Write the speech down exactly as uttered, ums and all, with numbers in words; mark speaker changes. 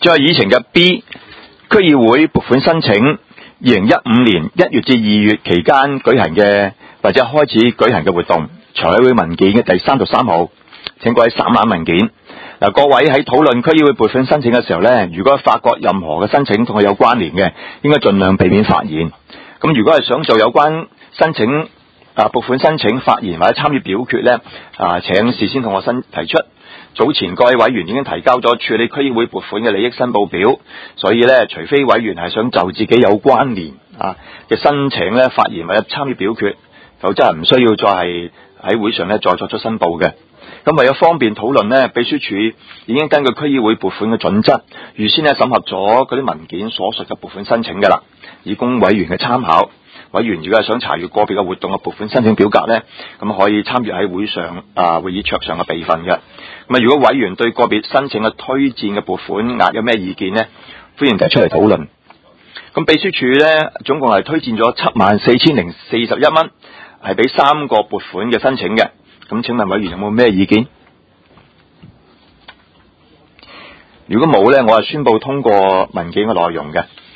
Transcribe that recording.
Speaker 1: 再議程嘅 B 區議會撥款申請，二零一五年一月至二月期間舉行嘅或者開始舉行嘅活動，財委會文件嘅第三十三號，請各位省覽文件。嗱，各位喺討論區議會撥款申請嘅時候呢，如果發覺任何嘅申請同佢有關聯嘅，應該盡量避免發言。咁如果係想做有關申請啊撥款申請發言或者參與表決呢，啊請事先同我申提出。早前各位委員已經提交咗處理區議會撥款嘅利益申報表，所以呢，除非委員係想就自己有關聯啊嘅申請呢發言或者參與表決，否則係唔需要再係喺會上呢再作出申報嘅。咁為咗方便討論呢，秘書處已經根據區議會撥款嘅準則，預先呢審核咗嗰啲文件所述嘅撥款申請㗎啦，以供委員嘅參考。委員如果係想查閱個別嘅活動嘅撥款申請表格呢，咁可以參與喺會上啊會議桌上嘅備份嘅。咁啊，如果委員對個別申請嘅推薦嘅撥款額有咩意見呢？歡迎提出嚟討論。咁秘書處呢，總共係推薦咗七萬四千零四十一蚊，係俾三個撥款嘅申請嘅。咁請問委員有冇咩意見？如果冇呢，我係宣布通過文件嘅內容嘅。